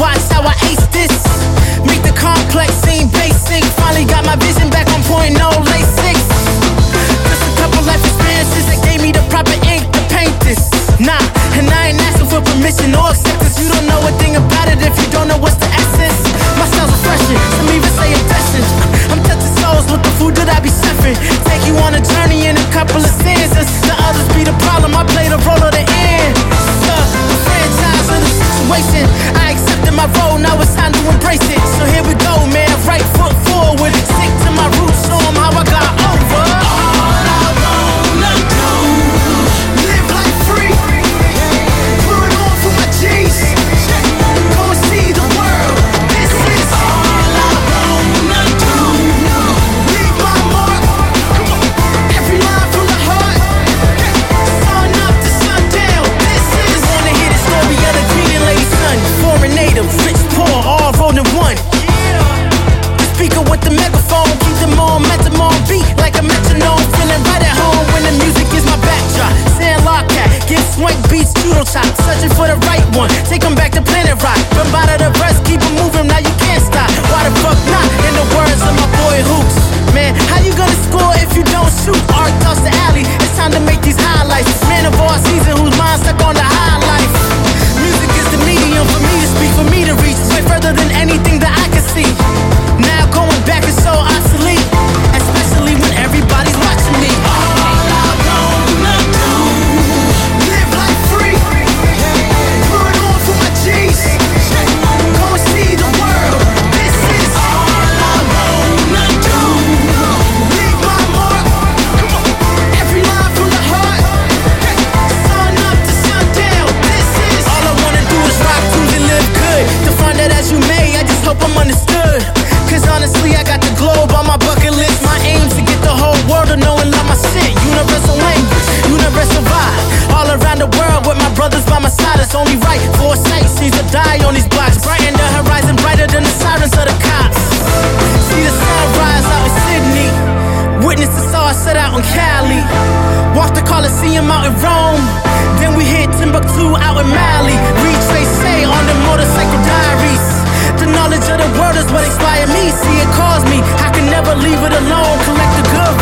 watch how I ace this. Make the complex seem basic. Finally got my vision back on point, no LASIK. Just a couple life experiences that gave me the proper ink to paint this. Nah, and I ain't asking for permission or acceptance. You don't know a thing about it if you don't know what's the essence. My style's refreshing, some even say a destined. I'm touching souls with the food that I be serving. Take you on a journey in a couple of stanzas. The others be the problem, I play the role of the end. The franchise of the situation. I accepted my role, now it's time to embrace it. So here we go, man, right foot forward. Stick to my roots, show 'em how I got over. All I wanna do, live life free. Put it on for my G's. Go and see the world. This is all I wanna do. Leave my mark. Every line from the heart. Sun up to sundown. This is wanna hear the story of the green and lady son. Foreign native, rich, poor, all rolled in one. Speaker with the megaphone, keep them on, momentum on beat like a metronome. Feeling right at home when the music is my backdrop. Sandlot cat, give swank beats, judo chop. Searching for the right one, take them back to Planet Rock. From bottom to breast, keep them moving, now you can't stop. Why the fuck not? In the words of my boy Hoops. Man, how you gonna score if you don't shoot? Art toss the alley, it's time to make these highlights. Man of all season, whose mind stuck on the high life. Music is the medium for me to speak, for me to reach way further than anything that I can see. Now going back is so obsolete, especially when everybody's watching me. All I wanna do, live life free. Put it on for my G's. Go and see the world. This is all I wanna do. Leave my mark. Every line from the heart. Sun up to sundown. This is all I wanna do is rock tunes and live good. Define that as you may, I just hope I'm understood. Cause honestly, I got the globe on my bucket list. My aim's to get the whole world to know and love my shit. Universal language, universal vibe. All around the world with my brothers by my side. It's only right. Foresight sees a die on these blocks. Brighten the horizon, brighter than the sirens of the cops. See the sunrise out in Sydney. Witness the stars set out in Cali. Walk the Colosseum out in Rome. Then we hit Timbuktu out in Mali. Retrace say on the motorcycle diaries. The knowledge of the world is what inspired me. See, it calls me. I can never leave it alone. Collect the good